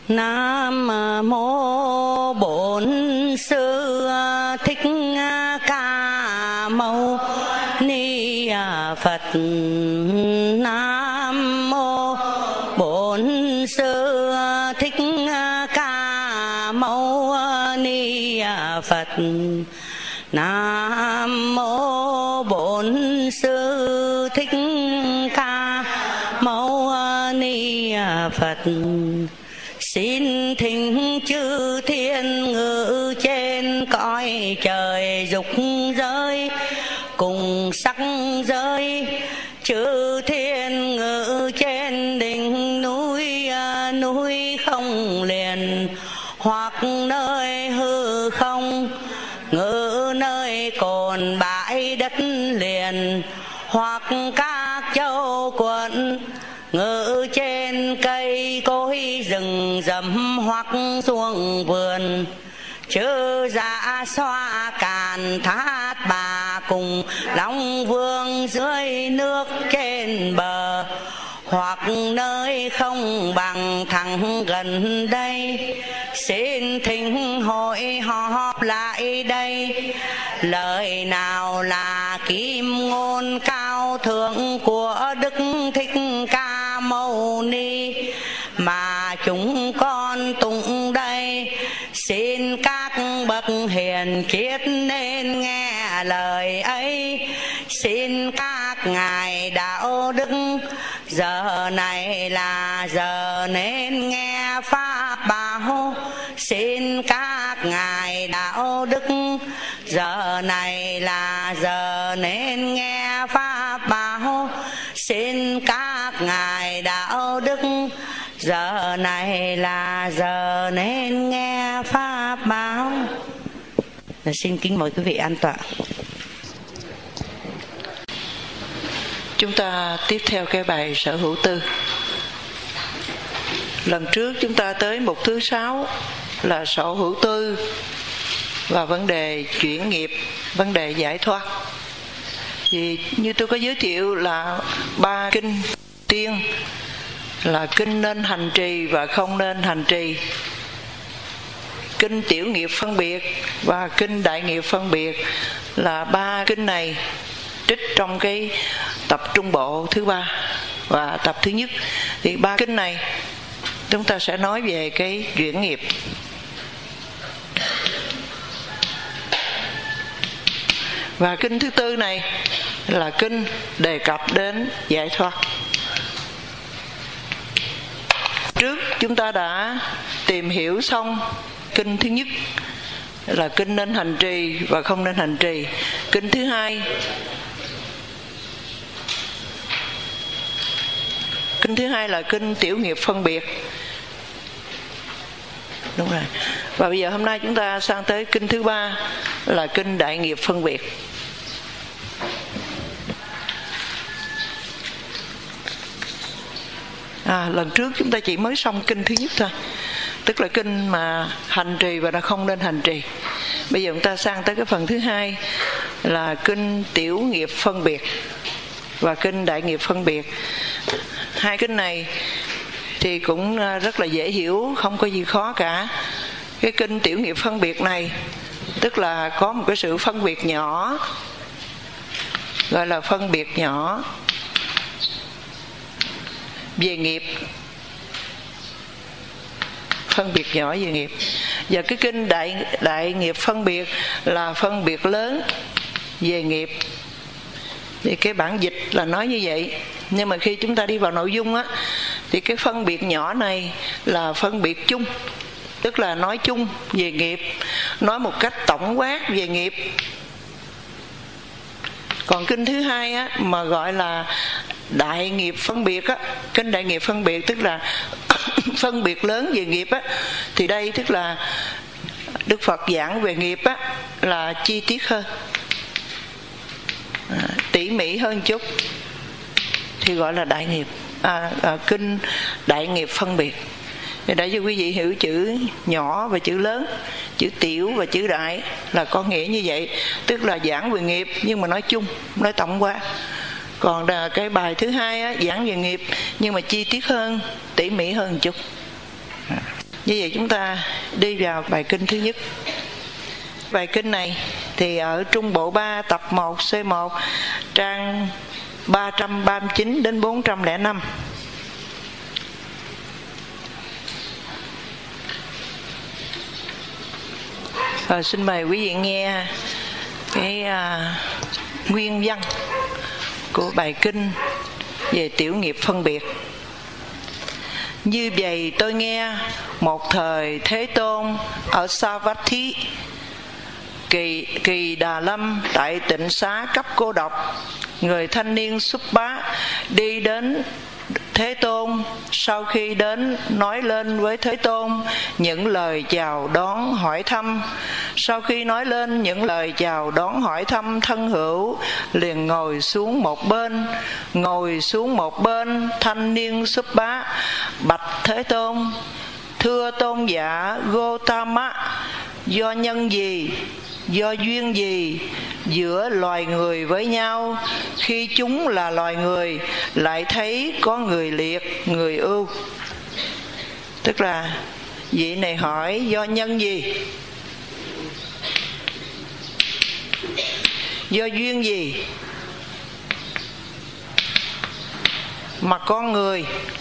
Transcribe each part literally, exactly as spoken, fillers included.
Nam mô Bổn Sư Thích Ca Mâu Ni Phật. Nam mô Bổn Sư Thích Ca Mâu Ni Phật. Nam mô Bổn Sư Thích Ca Mâu Ni Phật. Xin thỉnh chư thiên ngự trên cõi trời dục giới cùng sắc giới, chư thiên ngự trên đỉnh núi núi không liền, hoặc nơi hư không ngự nơi cồn bãi đất liền, hoặc các châu quận ngự trên cây cối rừng rậm, hoặc xuồng vườn chư dạ xoa càn thát bà cùng long vương dưới nước trên bờ, hoặc nơi không bằng thẳng gần đây. Xin thỉnh hội họp lại đây, lời nào là kim ngôn cao thượng của Đức Thích Ca Mâu Ni mà chúng con tụng đây. Xin các bậc hiền triết nên nghe lời ấy. Xin các ngài đạo đức giờ này là giờ nên nghe pháp bảo. Xin các ngài đạo đức giờ này là giờ nên nghe pháp bảo. Xin các ngài đạo đức giờ này là giờ nên nghe pháp bảo. Xin kính mời quý vị an tọa. Chúng ta tiếp theo cái bài sở hữu tư. Lần trước chúng ta tới mục thứ sáu là sở hữu tư và vấn đề chuyển nghiệp, vấn đề giải thoát. Thì như tôi có giới thiệu là ba kinh tiên là kinh nên hành trì và không nên hành trì, kinh tiểu nghiệp phân biệt và kinh đại nghiệp phân biệt, là ba kinh này trích trong cái tập trung bộ thứ ba và tập thứ nhất. Thì ba kinh này chúng ta sẽ nói về cái chuyển nghiệp. Và kinh thứ tư này là kinh đề cập đến giải thoát. Trước chúng ta đã tìm hiểu xong kinh thứ nhất là kinh nên hành trì và không nên hành trì. Kinh thứ hai Kinh thứ hai là kinh tiểu nghiệp phân biệt. Đúng rồi. Và bây giờ hôm nay chúng ta sang tới kinh thứ ba là kinh đại nghiệp phân biệt. À, lần trước chúng ta chỉ mới xong kinh thứ nhất thôi, tức là kinh mà hành trì và nó không nên hành trì. Bây giờ chúng ta sang tới cái phần thứ hai là kinh tiểu nghiệp phân biệt và kinh đại nghiệp phân biệt. Hai kinh này thì cũng rất là dễ hiểu, không có gì khó cả. Cái kinh tiểu nghiệp phân biệt này tức là có một cái sự phân biệt nhỏ, gọi là phân biệt nhỏ về nghiệp, phân biệt nhỏ về nghiệp. Và cái kinh đại đại nghiệp phân biệt là phân biệt lớn về nghiệp. Thì cái bản dịch là nói như vậy, nhưng mà khi chúng ta đi vào nội dung á thì cái phân biệt nhỏ này là phân biệt chung, tức là nói chung về nghiệp, nói một cách tổng quát về nghiệp. Còn kinh thứ hai á mà gọi là đại nghiệp phân biệt á, kinh đại nghiệp phân biệt tức là phân biệt lớn về nghiệp á, thì đây tức là Đức Phật giảng về nghiệp á là chi tiết hơn, à, tỉ mỉ hơn chút, thì gọi là đại nghiệp, à, à, kinh đại nghiệp phân biệt. Thì để cho quý vị hiểu chữ nhỏ và chữ lớn, chữ tiểu và chữ đại là có nghĩa như vậy, tức là giảng về nghiệp nhưng mà nói chung, nói tổng quát. Còn cái bài thứ hai á, giảng về nghiệp nhưng mà chi tiết hơn, tỉ mỉ hơn một chút. Như vậy chúng ta đi vào bài kinh thứ nhất. Bài kinh này thì ở Trung Bộ ba tập một C một trang ba trăm ba mươi chín đến bốn trăm lẻ năm. Rồi, xin mời quý vị nghe cái uh, nguyên văn của bài kinh về tiểu nghiệp phân biệt. Như vậy tôi nghe một thời Thế Tôn ở Savatthi, kỳ kỳ Đà Lâm tại tịnh xá cấp cô độc, người thanh niên xuất bá đi đến Thế Tôn. Sau khi đến nói lên với Thế Tôn những lời chào đón hỏi thăm. Sau khi nói lên những lời chào đón hỏi thăm thân hữu, liền ngồi xuống một bên. Ngồi xuống một bên, thanh niên xuất bá bạch Thế Tôn: thưa tôn giả Gotama, do nhân gì, do duyên gì giữa loài người với nhau, khi chúng là loài người lại thấy có người liệt, người ưu? Tức là vị này hỏi do nhân gì, do duyên gì mà con người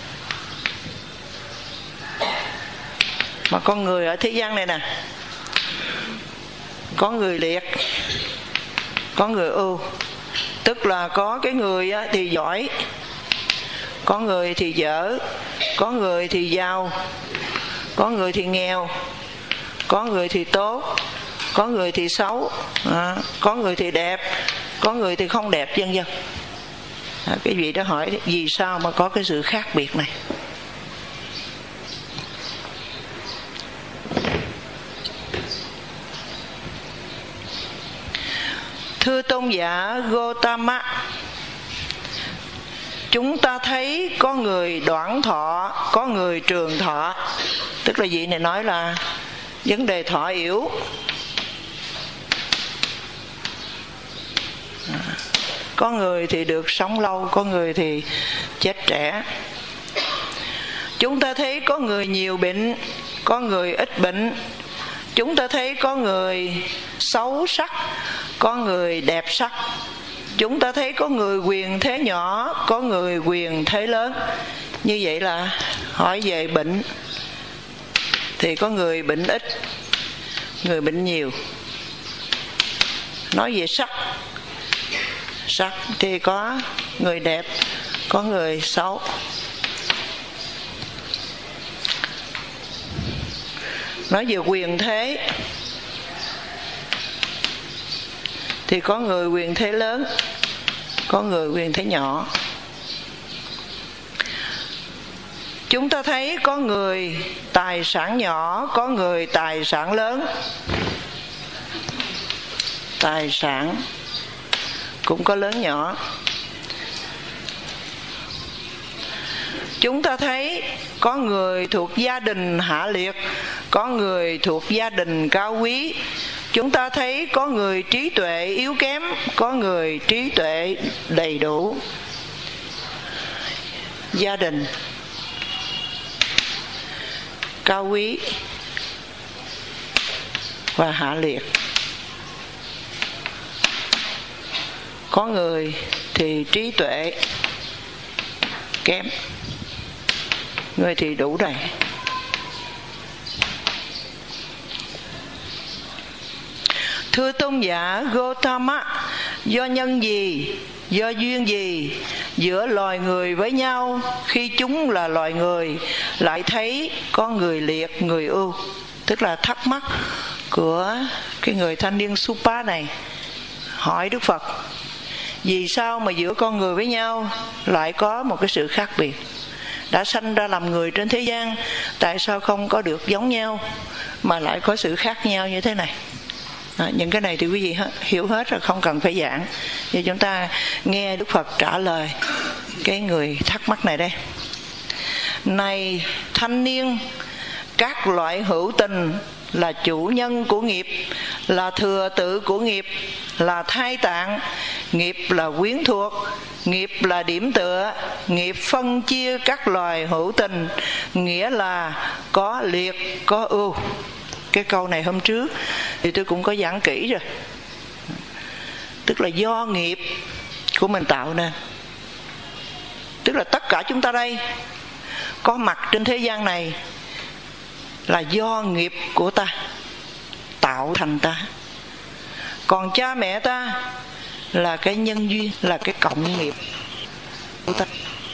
mà con người ở thế gian này nè, có người liệt, có người ưu. Tức là có cái người thì giỏi, có người thì dở, có người thì giàu, có người thì nghèo, có người thì tốt, có người thì xấu, à, có người thì đẹp, có người thì không đẹp, vân vân. À, cái vị đó hỏi vì sao mà có cái sự khác biệt này. Thưa tôn giả Gotama, chúng ta thấy có người đoạn thọ, có người trường thọ. Tức là vị này nói là vấn đề thọ yếu. Có người thì được sống lâu, có người thì chết trẻ. Chúng ta thấy có người nhiều bệnh, có người ít bệnh. Chúng ta thấy có người xấu sắc, có người đẹp sắc. Chúng ta thấy có người quyền thế nhỏ, có người quyền thế lớn. Như vậy là hỏi về bệnh thì có người bệnh ít, người bệnh nhiều. Nói về sắc, sắc thì có người đẹp, có người xấu. Nói về quyền thế thì có người quyền thế lớn, có người quyền thế nhỏ. Chúng ta thấy có người tài sản nhỏ, có người tài sản lớn. Tài sản cũng có lớn nhỏ. Chúng ta thấy có người thuộc gia đình hạ liệt, có người thuộc gia đình cao quý. Chúng ta thấy có người trí tuệ yếu kém, có người trí tuệ đầy đủ. Gia đình cao quý và hạ liệt. Có người thì trí tuệ kém, người thì đủ đầy. Thưa tôn giả Gotama, do nhân gì, do duyên gì giữa loài người với nhau, khi chúng là loài người lại thấy có người liệt, người ưu? Tức là thắc mắc của cái người thanh niên Supa này hỏi Đức Phật, vì sao mà giữa con người với nhau lại có một cái sự khác biệt? Đã sanh ra làm người trên thế gian, tại sao không có được giống nhau mà lại có sự khác nhau như thế này? À, những cái này thì quý vị hiểu hết rồi, không cần phải giảng. Vì chúng ta nghe Đức Phật trả lời cái người thắc mắc này đây. Này thanh niên, các loại hữu tình là chủ nhân của nghiệp, là thừa tự của nghiệp, là thai tạng. Nghiệp là quyến thuộc, Nghiệp là điểm tựa, nghiệp phân chia các loài hữu tình, nghĩa là có liệt có ưu. Cái câu này hôm trước thì tôi cũng có giảng kỹ rồi. Tức là do nghiệp của mình tạo nên. Tức là tất cả chúng ta đây có mặt trên thế gian này là do nghiệp của ta tạo thành ta. Còn cha mẹ ta là cái nhân duyên, là cái cộng nghiệp của ta,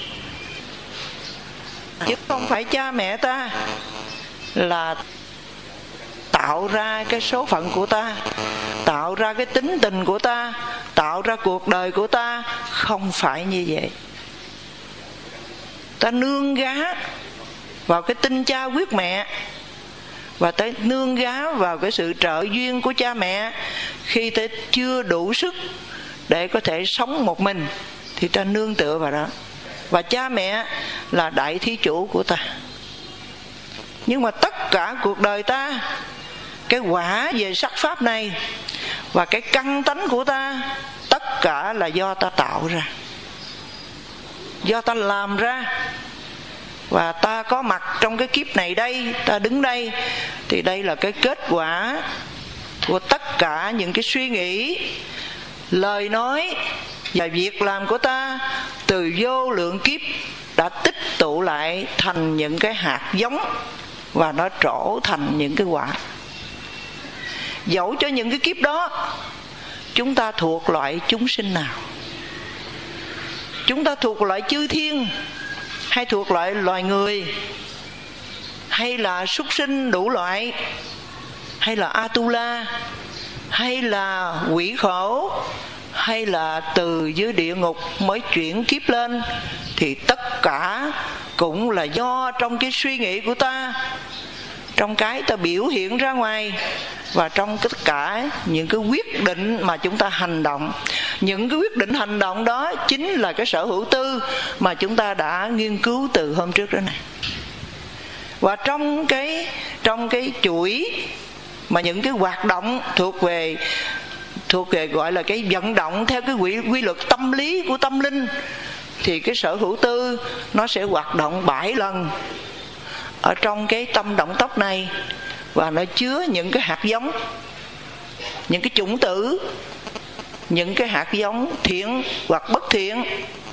chứ không phải cha mẹ ta là tạo ra cái số phận của ta, tạo ra cái tính tình của ta, tạo ra cuộc đời của ta. Không phải như vậy. Ta nương gá vào cái tinh cha huyết mẹ, và ta nương gá vào cái sự trợ duyên của cha mẹ. Khi ta chưa đủ sức để có thể sống một mình thì ta nương tựa vào đó. Và cha mẹ là đại thí chủ của ta. Nhưng mà tất cả cuộc đời ta, cái quả về sắc pháp này và cái căn tánh của ta, tất cả là do ta tạo ra, do ta làm ra. Và ta có mặt trong cái kiếp này đây, ta đứng đây, thì đây là cái kết quả của tất cả những cái suy nghĩ, lời nói và việc làm của ta từ vô lượng kiếp đã tích tụ lại thành những cái hạt giống, và nó trổ thành những cái quả. Dẫu cho những cái kiếp đó chúng ta thuộc loại chúng sinh nào, chúng ta thuộc loại chư thiên, hay thuộc loại loài người, hay là súc sinh đủ loại, hay là Atula, hay là quỷ khổ, hay là từ dưới địa ngục mới chuyển kiếp lên, thì tất cả cũng là do trong cái suy nghĩ của ta, trong cái ta biểu hiện ra ngoài, và trong tất cả những cái quyết định mà chúng ta hành động. Những cái quyết định hành động đó chính là cái sở hữu tư mà chúng ta đã nghiên cứu từ hôm trước đó này. Và trong cái trong cái chuỗi mà những cái hoạt động thuộc về thuộc về gọi là cái vận động theo cái quy, quy luật tâm lý của tâm linh, thì cái sở hữu tư nó sẽ hoạt động bảy lần ở trong cái tâm động tóc này, và nó chứa những cái hạt giống, những cái chủng tử, những cái hạt giống thiện hoặc bất thiện,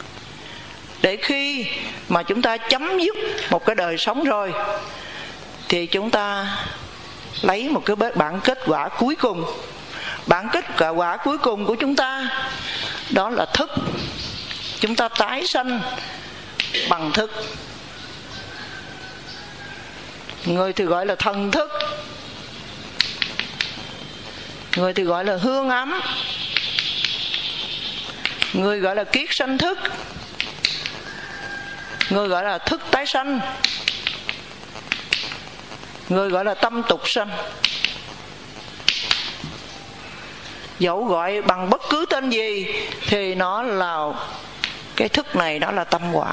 để khi mà chúng ta chấm dứt một cái đời sống rồi thì chúng ta lấy một cái bản kết quả cuối cùng. Bản kết quả cuối cùng của chúng ta đó là thức. Chúng ta tái sanh bằng thức. Người thì gọi là thần thức, người thì gọi là hương ấm, người gọi là kiết sanh thức, người gọi là thức tái sanh, người gọi là tâm tục sanh. Dẫu gọi bằng bất cứ tên gì thì nó là cái thức này, đó là tâm quả.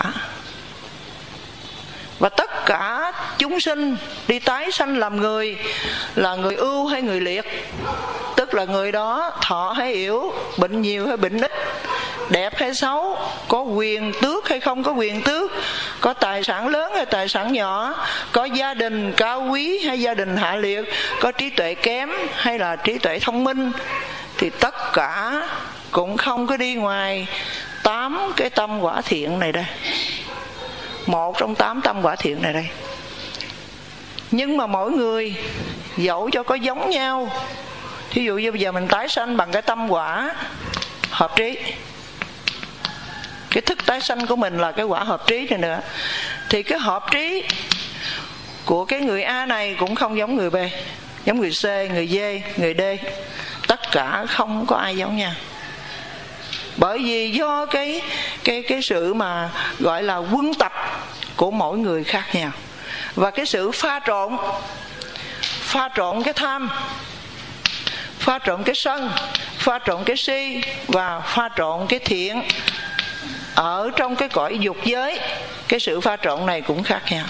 Và tất cả chúng sinh đi tái sanh làm người, là người ưu hay người liệt, tức là người đó thọ hay yếu, bệnh nhiều hay bệnh ít, đẹp hay xấu, có quyền tước hay không có quyền tước, có tài sản lớn hay tài sản nhỏ, có gia đình cao quý hay gia đình hạ liệt, có trí tuệ kém hay là trí tuệ thông minh, thì tất cả cũng không có đi ngoài tám cái tâm quả thiện này đây. Một trong tám tâm quả thiện này đây. Nhưng mà mỗi người dẫu cho có giống nhau, thí dụ như bây giờ mình tái sanh bằng cái tâm quả hợp trí, cái thức tái sanh của mình là cái quả hợp trí này nữa, thì cái hợp trí của cái người A này cũng không giống người B, giống người C, người D, người D. Tất cả không có ai giống nhau. Bởi vì do cái cái cái sự mà gọi là quân tập của mỗi người khác nhau, và cái sự pha trộn pha trộn cái tham, pha trộn cái sân, pha trộn cái si, và pha trộn cái thiện ở trong cái cõi dục giới. Cái sự pha trộn này cũng khác nhau,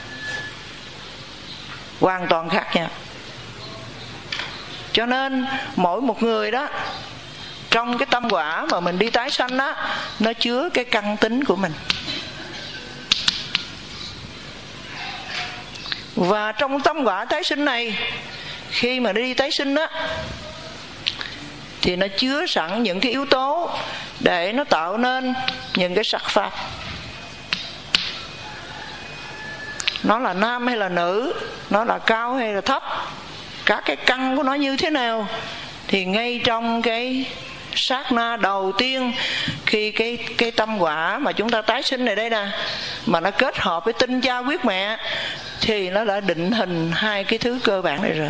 hoàn toàn khác nhau. Cho nên mỗi một người đó trong cái tâm quả mà mình đi tái sanh á, nó chứa cái căn tính của mình. Và trong tâm quả tái sinh này, khi mà đi tái sinh á, thì nó chứa sẵn những cái yếu tố để nó tạo nên những cái sắc pháp. Nó là nam hay là nữ, nó là cao hay là thấp, các cái căn của nó như thế nào, thì ngay trong cái sát na đầu tiên khi cái cái tâm quả mà chúng ta tái sinh này đây nè, mà nó kết hợp với tinh cha huyết mẹ, thì nó đã định hình hai cái thứ cơ bản này rồi.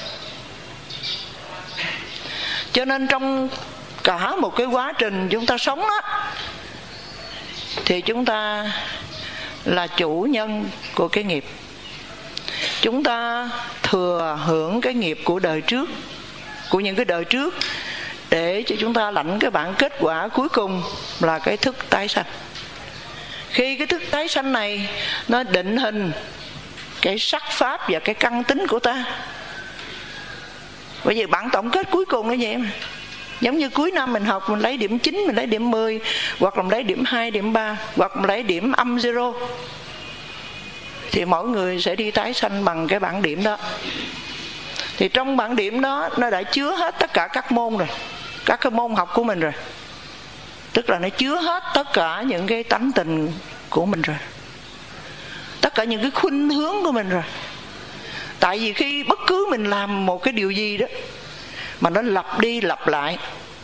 Cho nên trong cả một cái quá trình chúng ta sống đó, thì chúng ta là chủ nhân của cái nghiệp. Chúng ta thừa hưởng cái nghiệp của đời trước, của những cái đời trước, để cho chúng ta lãnh cái bản kết quả cuối cùng là cái thức tái sanh. Khi cái thức tái sanh này nó định hình cái sắc pháp và cái căn tính của ta. Bởi vì bản tổng kết cuối cùng nó vậy mà. Giống như cuối năm mình học, mình lấy điểm chín, mình lấy điểm mười, hoặc là mình lấy điểm hai, điểm ba, hoặc mình lấy điểm âm zero, thì mỗi người sẽ đi tái sanh bằng cái bảng điểm đó. Thì trong bảng điểm đó nó đã chứa hết tất cả các môn rồi, các cái môn học của mình rồi. Tức là nó chứa hết tất cả những cái tánh tình của mình rồi, tất cả những cái khuynh hướng của mình rồi. Tại vì khi bất cứ mình làm một cái điều gì đó mà nó lặp đi lặp lại,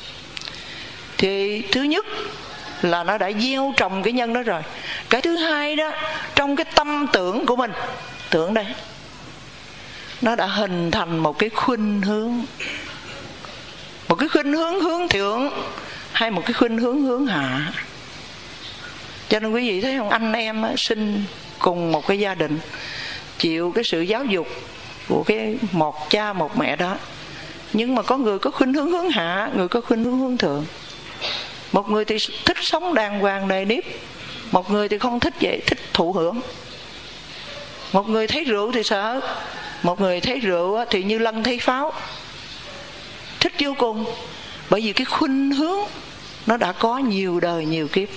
thì thứ nhất là nó đã gieo trồng cái nhân đó rồi. Cái thứ hai đó, trong cái tâm tưởng của mình, tưởng đây, nó đã hình thành một cái khuynh hướng, một cái khuynh hướng hướng thượng hay một cái khuynh hướng hướng hạ. Cho nên quý vị thấy không, anh em á, sinh cùng một cái gia đình, chịu cái sự giáo dục của cái một cha một mẹ đó, nhưng mà có người có khuynh hướng hướng hạ, người có khuynh hướng hướng thượng. Một người thì thích sống đàng hoàng nề nếp, một người thì không thích vậy, thích thụ hưởng. Một người thấy rượu thì sợ, một người thấy rượu thì như lân thấy pháo, thích vô cùng. Bởi vì cái khuynh hướng nó đã có nhiều đời nhiều kiếp.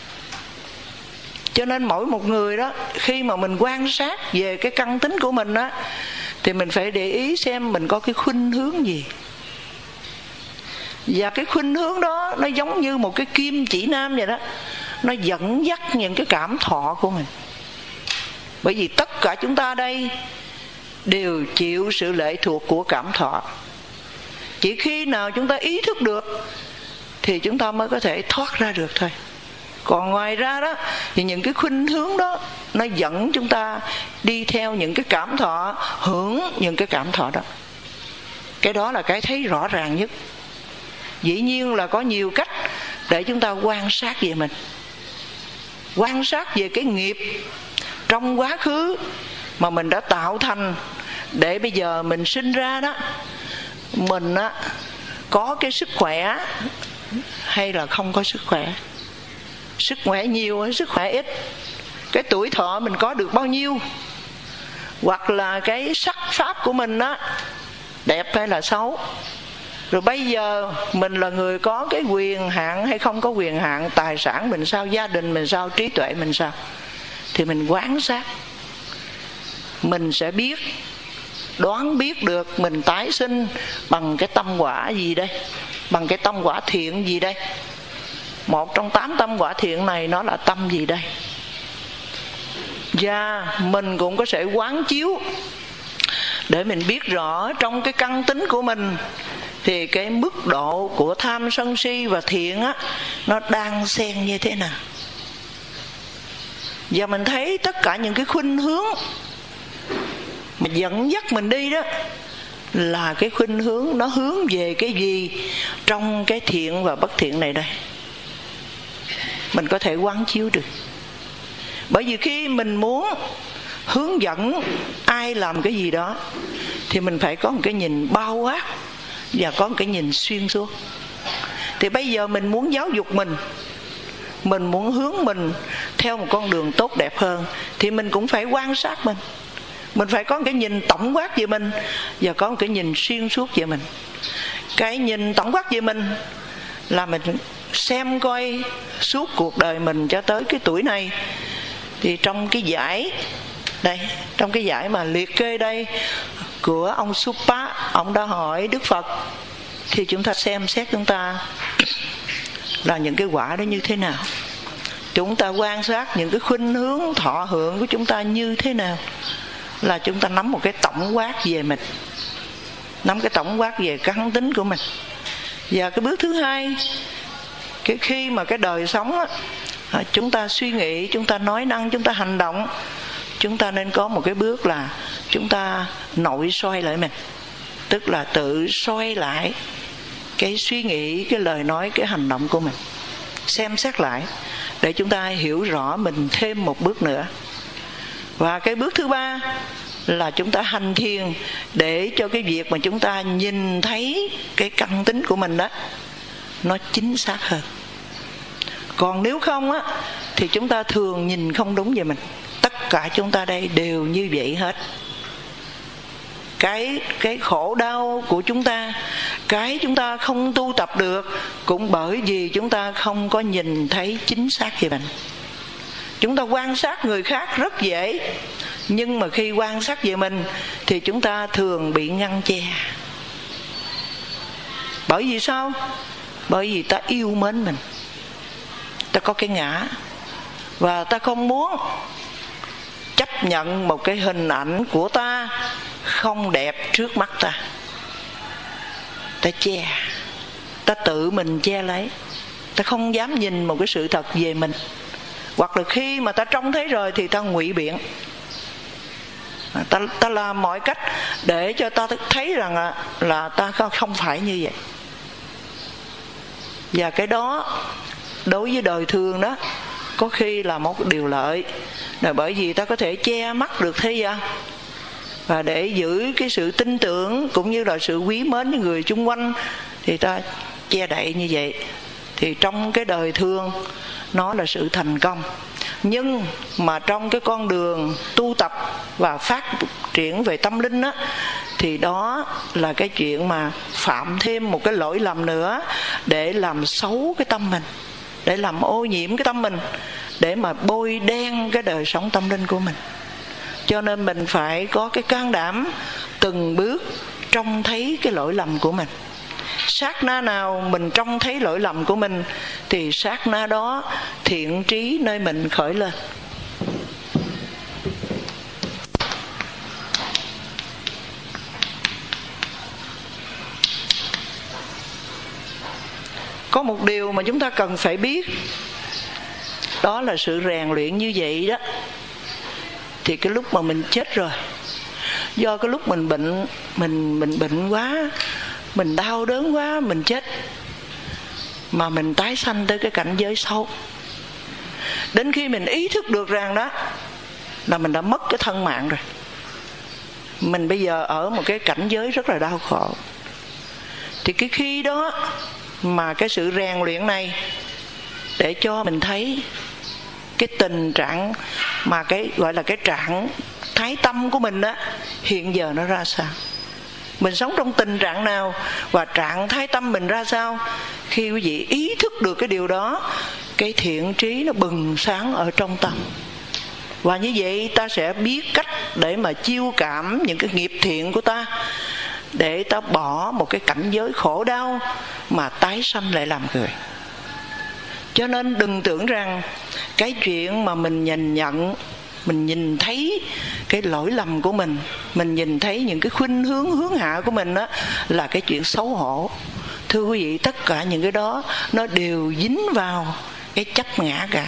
Cho nên mỗi một người đó, khi mà mình quan sát về cái căn tính của mình á, thì mình phải để ý xem mình có cái khuynh hướng gì. Và cái khuynh hướng đó nó giống như một cái kim chỉ nam vậy đó, nó dẫn dắt những cái cảm thọ của mình. Bởi vì tất cả chúng ta đây đều chịu sự lệ thuộc của cảm thọ. Chỉ khi nào chúng ta ý thức được thì chúng ta mới có thể thoát ra được thôi. Còn ngoài ra đó, thì những cái khuynh hướng đó nó dẫn chúng ta đi theo những cái cảm thọ, hưởng những cái cảm thọ đó. Cái đó là cái thấy rõ ràng nhất. Dĩ nhiên là có nhiều cách để chúng ta quan sát về mình, quan sát về cái nghiệp trong quá khứ mà mình đã tạo thành, để bây giờ mình sinh ra đó, mình á, có cái sức khỏe hay là không có sức khỏe, sức khỏe nhiều hay sức khỏe ít, cái tuổi thọ mình có được bao nhiêu, hoặc là cái sắc pháp của mình á, đẹp hay là xấu. Rồi bây giờ mình là người có cái quyền hạn hay không có quyền hạn, tài sản mình sao, gia đình mình sao, trí tuệ mình sao, thì mình quan sát, mình sẽ biết, đoán biết được mình tái sinh bằng cái tâm quả gì đây, bằng cái tâm quả thiện gì đây. Một trong tám tâm quả thiện này nó là tâm gì đây. Và mình cũng có thể quán chiếu để mình biết rõ trong cái căn tính của mình thì cái mức độ của tham sân si và thiện á, nó đang xen như thế nào. Và mình thấy tất cả những cái khuynh hướng mà dẫn dắt mình đi đó là cái khuynh hướng nó hướng về cái gì trong cái thiện và bất thiện này đây. Mình có thể quán chiếu được. Bởi vì khi mình muốn hướng dẫn ai làm cái gì đó thì mình phải có một cái nhìn bao quát và có một cái nhìn xuyên suốt. Thì bây giờ mình muốn giáo dục mình, mình muốn hướng mình theo một con đường tốt đẹp hơn, thì mình cũng phải quan sát mình. Mình phải có một cái nhìn tổng quát về mình và có một cái nhìn xuyên suốt về mình. Cái nhìn tổng quát về mình là mình xem coi suốt cuộc đời mình cho tới cái tuổi này, thì trong cái giải đây, trong cái giải mà liệt kê đây của ông Supa, ông đã hỏi Đức Phật, thì chúng ta xem xét chúng ta là những cái quả đó như thế nào, chúng ta quan sát những cái khuynh hướng thọ hưởng của chúng ta như thế nào, là chúng ta nắm một cái tổng quát về mình, nắm cái tổng quát về căn tính của mình. Và cái bước thứ hai, cái khi mà cái đời sống á, chúng ta suy nghĩ, chúng ta nói năng, chúng ta hành động, chúng ta nên có một cái bước là chúng ta nội soi lại mình, tức là tự soi lại cái suy nghĩ, cái lời nói, cái hành động của mình, xem xét lại để chúng ta hiểu rõ mình thêm một bước nữa. Và cái bước thứ ba là chúng ta hành thiền để cho cái việc mà chúng ta nhìn thấy cái căn tính của mình đó nó chính xác hơn. Còn nếu không á, thì chúng ta thường nhìn không đúng về mình. Tất cả chúng ta đây đều như vậy hết. Cái, cái khổ đau của chúng ta, cái chúng ta không tu tập được cũng bởi vì chúng ta không có nhìn thấy chính xác về mình. Chúng ta quan sát người khác rất dễ, nhưng mà khi quan sát về mình thì chúng ta thường bị ngăn che. Bởi vì sao? Bởi vì ta yêu mến mình, ta có cái ngã, và ta không muốn chấp nhận một cái hình ảnh của ta không đẹp trước mắt ta. Ta che, ta tự mình che lấy, ta không dám nhìn một cái sự thật về mình. Hoặc là khi mà ta trông thấy rồi thì ta ngụy biện, ta, ta làm mọi cách để cho ta thấy rằng là, là ta không phải như vậy. Và cái đó đối với đời thường đó có khi là một điều lợi, là bởi vì ta có thể che mắt được thế gian, và để giữ cái sự tin tưởng cũng như là sự quý mến với người chung quanh thì ta che đậy như vậy. Thì trong cái đời thường nó là sự thành công. Nhưng mà trong cái con đường tu tập và phát triển về tâm linh á, thì đó là cái chuyện mà phạm thêm một cái lỗi lầm nữa để làm xấu cái tâm mình, để làm ô nhiễm cái tâm mình, để mà bôi đen cái đời sống tâm linh của mình. Cho nên mình phải có cái can đảm từng bước trông thấy cái lỗi lầm của mình. Sát na nào mình trông thấy lỗi lầm của mình thì sát na đó thiện trí nơi mình khởi lên. Có một điều mà chúng ta cần phải biết, đó là sự rèn luyện như vậy đó, thì cái lúc mà mình chết rồi, do cái lúc mình bệnh, mình mình bệnh quá, mình đau đớn quá, mình chết, mà mình tái sanh tới cái cảnh giới sâu. Đến khi mình ý thức được rằng đó là mình đã mất cái thân mạng rồi, mình bây giờ ở một cái cảnh giới rất là đau khổ, thì cái khi đó mà cái sự rèn luyện này để cho mình thấy cái tình trạng mà cái gọi là cái trạng thái tâm của mình đó hiện giờ nó ra sao, mình sống trong tình trạng nào và trạng thái tâm mình ra sao. Khi quý vị ý thức được cái điều đó, cái thiện trí nó bừng sáng ở trong tâm, và như vậy ta sẽ biết cách để mà chiêu cảm những cái nghiệp thiện của ta, để ta bỏ một cái cảnh giới khổ đau mà tái sanh lại làm người. Cho nên đừng tưởng rằng cái chuyện mà mình nhìn nhận, mình nhìn thấy cái lỗi lầm của mình, mình nhìn thấy những cái khuynh hướng hướng hạ của mình đó là cái chuyện xấu hổ. Thưa quý vị, tất cả những cái đó nó đều dính vào cái chấp ngã cả.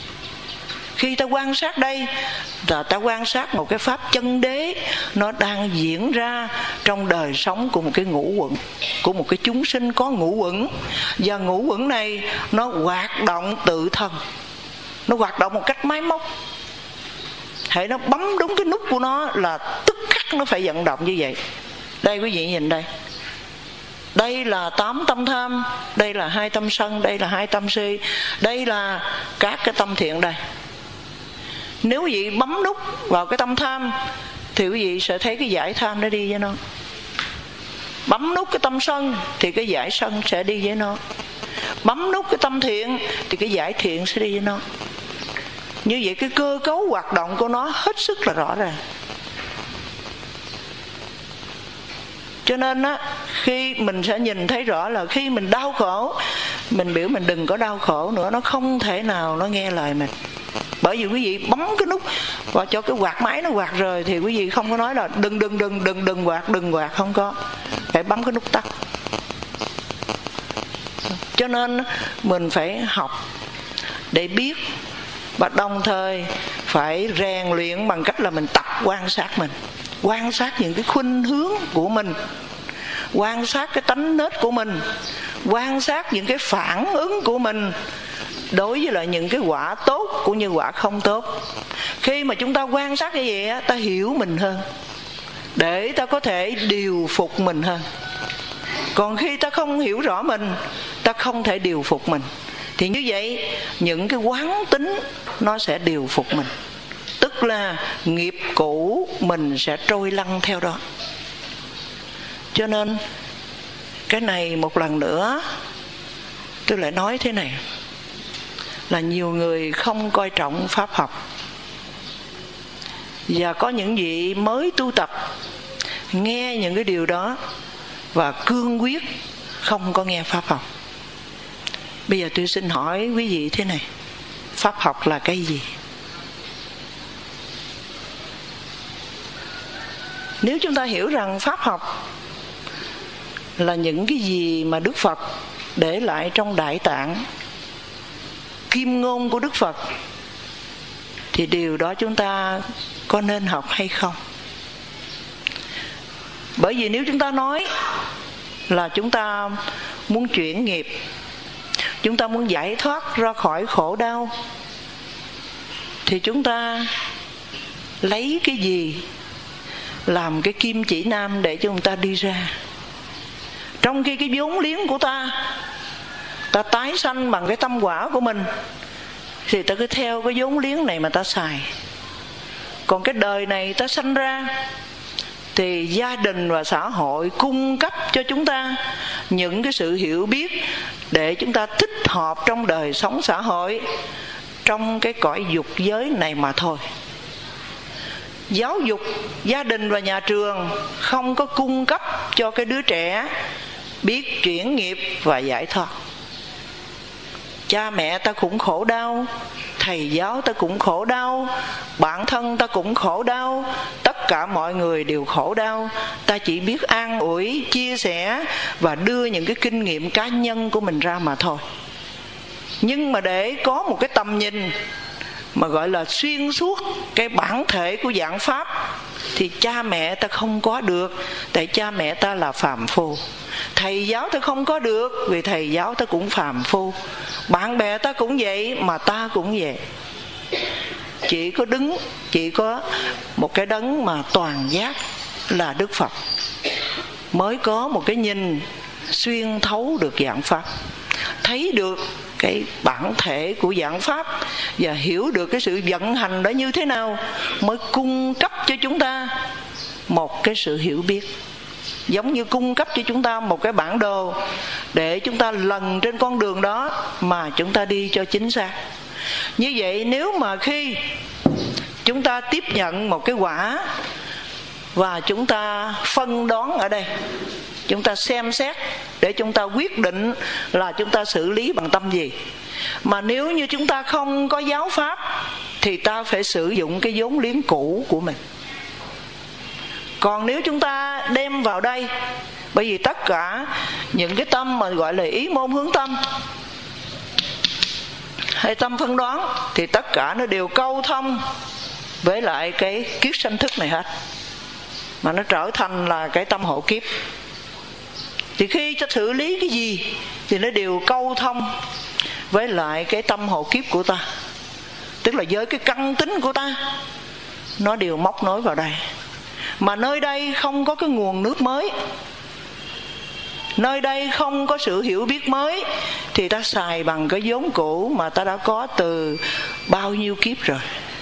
Khi ta quan sát đây là ta quan sát một cái pháp chân đế nó đang diễn ra trong đời sống của một cái ngũ uẩn, của một cái chúng sinh có ngũ uẩn. Và ngũ uẩn này nó hoạt động tự thân, nó hoạt động một cách máy móc. Hãy nó bấm đúng cái nút của nó là tức khắc nó phải vận động như vậy. Đây quý vị nhìn đây, đây là tám tâm tham, đây là hai tâm sân, đây là hai tâm si, đây là các cái tâm thiện đây. Nếu quý vị bấm nút vào cái tâm tham thì quý vị sẽ thấy cái giải tham nó đi với nó. Bấm nút cái tâm sân thì cái giải sân sẽ đi với nó. bấm nút cái tâm thiện thì cái giải thiện sẽ đi với nó. Như vậy cái cơ cấu hoạt động của nó hết sức là rõ ràng. Cho nên á, khi mình sẽ nhìn thấy rõ là khi mình đau khổ, mình biểu mình đừng có đau khổ nữa, nó không thể nào nó nghe lời mình. Bởi vì quý vị bấm cái nút và cho cái quạt máy nó quạt rồi thì quý vị không có nói là đừng đừng đừng đừng đừng quạt đừng quạt, không có, phải bấm cái nút tắt. Cho nên mình phải học để biết, và đồng thời phải rèn luyện bằng cách là mình tập quan sát mình, quan sát những cái khuynh hướng của mình, quan sát cái tánh nết của mình, quan sát những cái phản ứng của mình đối với lại những cái quả tốt cũng như quả không tốt. Khi mà chúng ta quan sát như vậy á, ta hiểu mình hơn để ta có thể điều phục mình hơn. Còn khi ta không hiểu rõ mình, ta không thể điều phục mình, thì như vậy những cái quán tính nó sẽ điều phục mình, tức là nghiệp cũ mình sẽ trôi lăn theo đó. Cho nên cái này một lần nữa tôi lại nói thế này, là nhiều người không coi trọng pháp học, và có những vị mới tu tập nghe những cái điều đó và cương quyết không có nghe pháp học. Bây giờ tôi xin hỏi quý vị thế này, pháp học là cái gì? Nếu chúng ta hiểu rằng pháp học là những cái gì mà Đức Phật để lại trong Đại Tạng, kim ngôn của Đức Phật, thì điều đó chúng ta có nên học hay không? Bởi vì nếu chúng ta nói là chúng ta muốn chuyển nghiệp, chúng ta muốn giải thoát ra khỏi khổ đau, thì chúng ta lấy cái gì làm cái kim chỉ nam để cho chúng ta đi ra? Trong khi cái vốn liếng của ta, ta tái sanh bằng cái tâm quả của mình, thì ta cứ theo cái vốn liếng này mà ta xài. Còn cái đời này ta sanh ra thì gia đình và xã hội cung cấp cho chúng ta những cái sự hiểu biết để chúng ta thích hợp trong đời sống xã hội, trong cái cõi dục giới này mà thôi. Giáo dục, gia đình và nhà trường không có cung cấp cho cái đứa trẻ biết chuyển nghiệp và giải thoát. Cha mẹ ta cũng khổ đau, thầy giáo ta cũng khổ đau, bản thân ta cũng khổ đau, tất cả mọi người đều khổ đau. Ta chỉ biết an ủi, chia sẻ và đưa những cái kinh nghiệm cá nhân của mình ra mà thôi. Nhưng mà để có một cái tầm nhìn mà gọi là xuyên suốt cái bản thể của dạng pháp thì cha mẹ ta không có được, tại cha mẹ ta là phàm phu. Thầy giáo ta không có được, vì thầy giáo ta cũng phàm phu. Bạn bè ta cũng vậy, mà ta cũng vậy. Chỉ có đứng, chỉ có một cái đấng mà toàn giác là Đức Phật mới có một cái nhìn xuyên thấu được dạng pháp, thấy được cái bản thể của dạng pháp và hiểu được cái sự vận hành đó như thế nào, mới cung cấp cho chúng ta một cái sự hiểu biết. Giống như cung cấp cho chúng ta một cái bản đồ để chúng ta lần trên con đường đó mà chúng ta đi cho chính xác. Như vậy nếu mà khi chúng ta tiếp nhận một cái quả và chúng ta phân đoán ở đây, chúng ta xem xét để chúng ta quyết định là chúng ta xử lý bằng tâm gì. Mà nếu như chúng ta không có giáo pháp thì ta phải sử dụng cái vốn liếng cũ của mình. Còn nếu chúng ta đem vào đây, bởi vì tất cả những cái tâm mà gọi là ý môn hướng tâm hay tâm phân đoán thì tất cả nó đều câu thông với lại cái kiết sanh thức này hết, mà nó trở thành là cái tâm hộ kiếp. Thì khi ta xử lý cái gì thì nó đều câu thông với lại cái tâm hộ kiếp của ta, tức là với cái căn tính của ta, nó đều móc nối vào đây. Mà nơi đây không có cái nguồn nước mới, nơi đây không có sự hiểu biết mới, thì ta xài bằng cái vốn cũ mà ta đã có từ bao nhiêu kiếp rồi.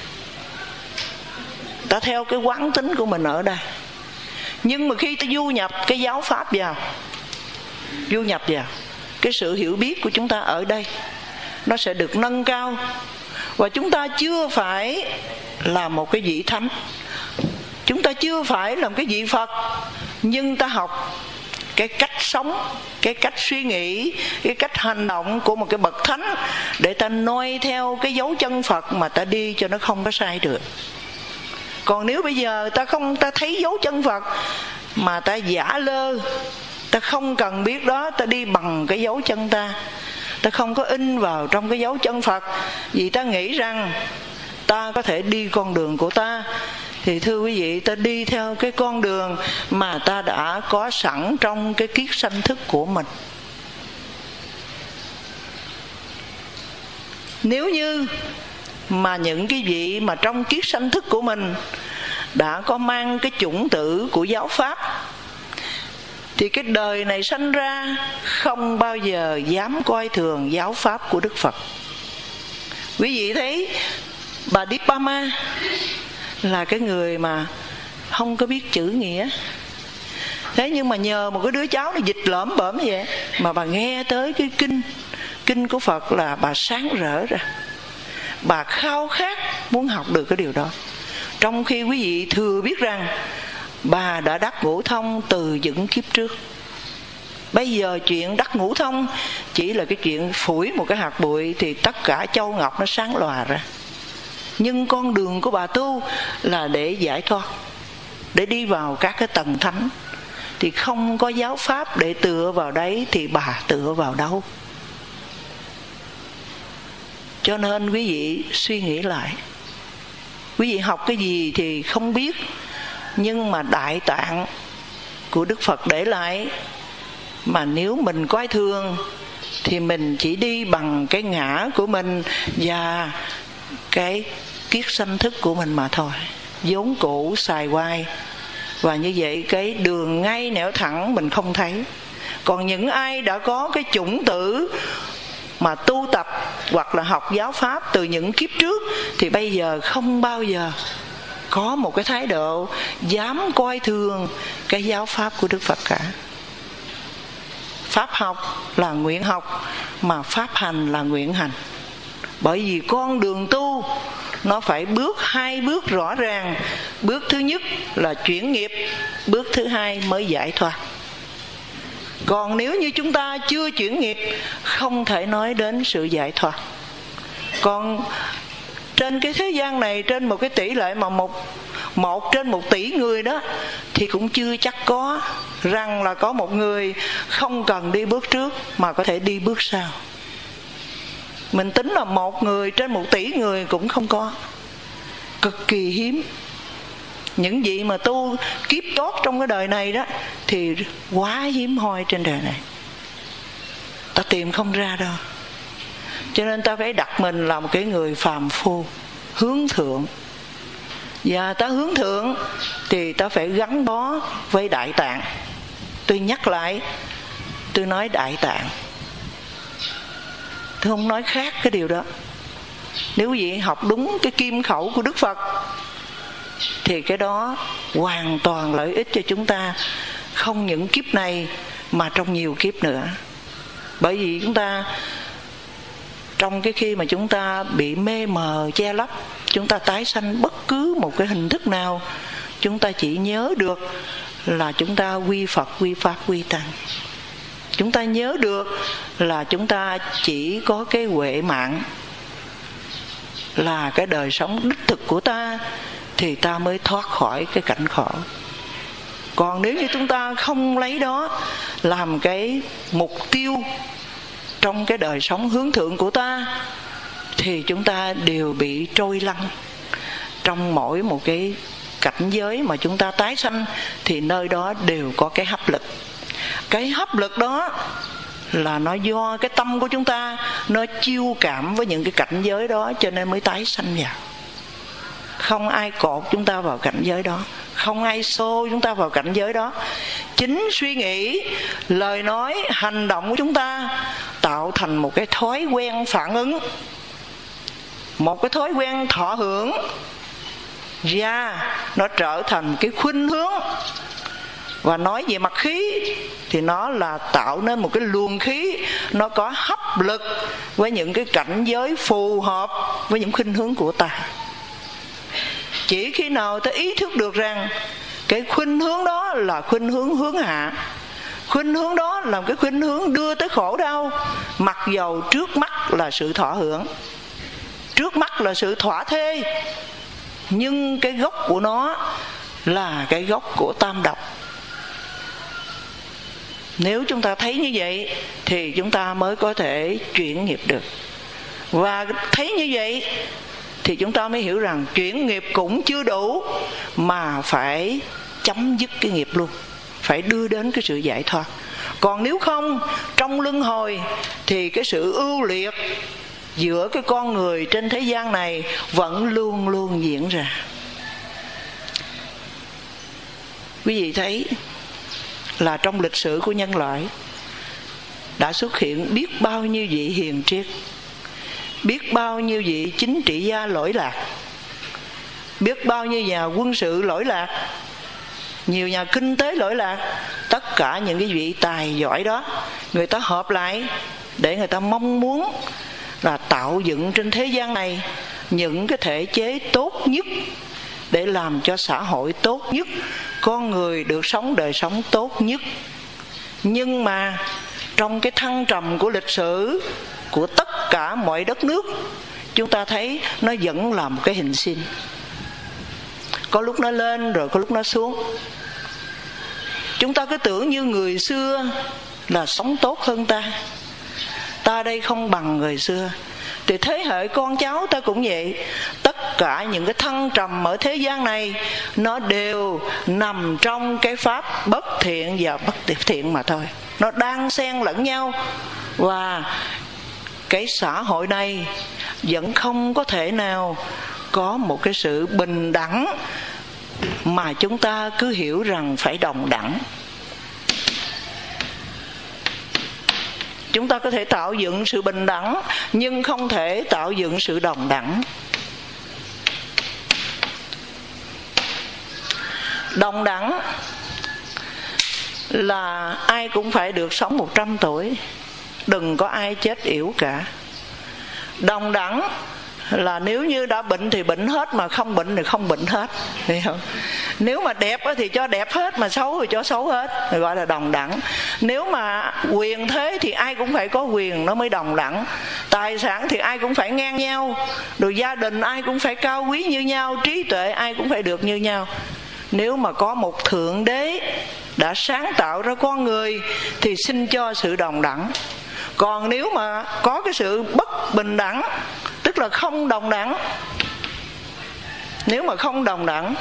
Ta theo cái quán tính của mình ở đây. Nhưng mà khi ta du nhập cái giáo pháp vào, du nhập vào cái sự hiểu biết của chúng ta ở đây nó sẽ được nâng cao. Và chúng ta chưa phải là một cái vị thánh, chúng ta chưa phải là một cái vị Phật, nhưng ta học cái cách sống, cái cách suy nghĩ, cái cách hành động của một cái bậc thánh để ta noi theo cái dấu chân Phật mà ta đi cho nó không có sai được. Còn nếu bây giờ ta không, ta thấy dấu chân Phật mà ta giả lơ, ta không cần biết đó, ta đi bằng cái dấu chân ta, ta không có in vào trong cái dấu chân Phật, vì ta nghĩ rằng ta có thể đi con đường của ta, thì thưa quý vị, ta đi theo cái con đường mà ta đã có sẵn trong cái kiết sanh thức của mình. Nếu như mà những cái vị mà trong kiết sanh thức của mình đã có mang cái chủng tử của giáo pháp, thì cái đời này sanh ra không bao giờ dám coi thường giáo pháp của Đức Phật. Quý vị thấy bà Dipama là cái người mà không có biết chữ nghĩa, thế nhưng mà nhờ một cái đứa cháu nó dịch lởm bởm vậy mà bà nghe tới cái kinh kinh của Phật là bà sáng rỡ ra, bà khao khát muốn học được cái điều đó. Trong khi quý vị thừa biết rằng bà đã đắc ngũ thông từ những kiếp trước. Bây giờ chuyện đắc ngũ thông chỉ là cái chuyện phủi một cái hạt bụi thì tất cả châu ngọc nó sáng lòa ra. Nhưng con đường của bà tu là để giải thoát, để đi vào các cái tầng thánh, thì không có giáo pháp để tựa vào đấy thì bà tựa vào đâu? Cho nên quý vị suy nghĩ lại, quý vị học cái gì thì không biết, nhưng mà Đại Tạng của Đức Phật để lại, mà nếu mình coi thường thì mình chỉ đi bằng cái ngã của mình và cái kiết sanh thức của mình mà thôi, vốn cũ xài hoài. Và như vậy cái đường ngay nẻo thẳng mình không thấy. Còn những ai đã có cái chủng tử mà tu tập hoặc là học giáo pháp từ những kiếp trước thì bây giờ không bao giờ có một cái thái độ dám coi thường cái giáo pháp của Đức Phật cả. Pháp học là nguyện học, mà pháp hành là nguyện hành. Bởi vì con đường tu nó phải bước hai bước rõ ràng. Bước thứ nhất là chuyển nghiệp, bước thứ hai mới giải thoát. Còn nếu như chúng ta chưa chuyển nghiệp, không thể nói đến sự giải thoát. Còn trên cái thế gian này, trên một cái tỷ lệ mà một, một trên một tỷ người đó, thì cũng chưa chắc có rằng là có một người không cần đi bước trước mà có thể đi bước sau. Mình tính là một người trên một tỷ người cũng không có, cực kỳ hiếm. Những vị mà tu kiếp tốt trong cái đời này đó thì quá hiếm hoi trên đời này, ta tìm không ra đâu. Cho nên ta phải đặt mình là một cái người phàm phu hướng thượng. Và ta hướng thượng thì ta phải gắn bó với Đại Tạng. Tôi nhắc lại, tôi nói Đại Tạng, tôi không nói khác cái điều đó. Nếu quý vị học đúng cái kim khẩu của Đức Phật thì cái đó hoàn toàn lợi ích cho chúng ta, không những kiếp này mà trong nhiều kiếp nữa. Bởi vì chúng ta trong cái khi mà chúng ta bị mê mờ che lấp, chúng ta tái sanh bất cứ một cái hình thức nào, chúng ta chỉ nhớ được là chúng ta quy Phật, quy Pháp, quy Tăng. Chúng ta nhớ được là chúng ta chỉ có cái huệ mạng là cái đời sống đích thực của ta, thì ta mới thoát khỏi cái cảnh khổ. Còn nếu như chúng ta không lấy đó làm cái mục tiêu trong cái đời sống hướng thượng của ta, thì chúng ta đều bị trôi lăn. Trong mỗi một cái cảnh giới mà chúng ta tái sanh thì nơi đó đều có cái hấp lực. Cái hấp lực đó là nó do cái tâm của chúng ta nó chiêu cảm với những cái cảnh giới đó, cho nên mới tái sanh vào. Không ai cột chúng ta vào cảnh giới đó, không ai xô chúng ta vào cảnh giới đó. Chính suy nghĩ, lời nói, hành động của chúng ta tạo thành một cái thói quen phản ứng, một cái thói quen thọ hưởng, và nó trở thành cái khuynh hướng Và nói về mặt khí thì nó là tạo nên một cái luồng khí, nó có hấp lực với những cái cảnh giới phù hợp với những khuynh hướng của ta. Chỉ khi nào ta ý thức được rằng cái khuynh hướng đó là khuynh hướng hướng hạ, khuynh hướng đó là cái khuynh hướng đưa tới khổ đau, mặc dầu trước mắt là sự thọ hưởng, trước mắt là sự thỏa thê, nhưng cái gốc của nó là cái gốc của tam độc. Nếu chúng ta thấy như vậy thì chúng ta mới có thể chuyển nghiệp được. Và thấy như vậy thì chúng ta mới hiểu rằng chuyển nghiệp cũng chưa đủ, mà phải chấm dứt cái nghiệp luôn, phải đưa đến cái sự giải thoát. Còn nếu không, trong luân hồi thì cái sự ưu liệt giữa cái con người trên thế gian này vẫn luôn luôn diễn ra. Quý vị thấy là trong lịch sử của nhân loại đã xuất hiện biết bao nhiêu vị hiền triết, biết bao nhiêu vị chính trị gia lỗi lạc, biết bao nhiêu nhà quân sự lỗi lạc, nhiều nhà kinh tế lỗi lạc. Tất cả những cái vị tài giỏi đó, người ta hợp lại để người ta mong muốn là tạo dựng trên thế gian này những cái thể chế tốt nhất để làm cho xã hội tốt nhất, con người được sống đời sống tốt nhất. Nhưng mà trong cái thăng trầm của lịch sử của tất cả mọi đất nước, chúng ta thấy nó vẫn là một cái hình sin. Có lúc nó lên rồi có lúc nó xuống. Chúng ta cứ tưởng như người xưa là sống tốt hơn ta, ta đây không bằng người xưa. Thì thế hệ con cháu ta cũng vậy. Tất cả những cái thăng trầm ở thế gian này nó đều nằm trong cái pháp bất thiện và bất thiện mà thôi. Nó đang xen lẫn nhau. Và cái xã hội này vẫn không có thể nào có một cái sự bình đẳng mà chúng ta cứ hiểu rằng phải đồng đẳng. Chúng ta có thể tạo dựng sự bình đẳng nhưng không thể tạo dựng sự đồng đẳng. Đồng đẳng là ai cũng phải được sống một trăm tuổi, đừng có ai chết yểu cả. Đồng đẳng là nếu như đã bệnh thì bệnh hết, mà không bệnh thì không bệnh hết, hiểu không? Nếu mà đẹp thì cho đẹp hết, mà xấu thì cho xấu hết, thì gọi là đồng đẳng. Nếu mà quyền thế thì ai cũng phải có quyền, nó mới đồng đẳng. Tài sản thì ai cũng phải ngang nhau, rồi gia đình ai cũng phải cao quý như nhau, trí tuệ ai cũng phải được như nhau. Nếu mà có một thượng đế đã sáng tạo ra con người thì xin cho sự đồng đẳng. Còn nếu mà có cái sự bất bình đẳng, tức là không đồng đẳng, nếu mà không đồng đẳng